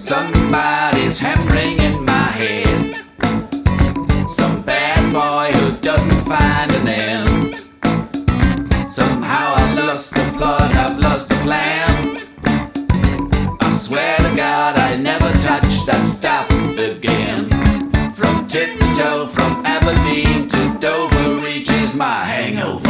Somebody's hammering in my head. Some bad boy who doesn't find an end. Somehow I lost the plot, I've lost the plan. I swear to God I'll never touch that stuff again. From tip to toe, from Aberdeen to Dover reaches my hangover.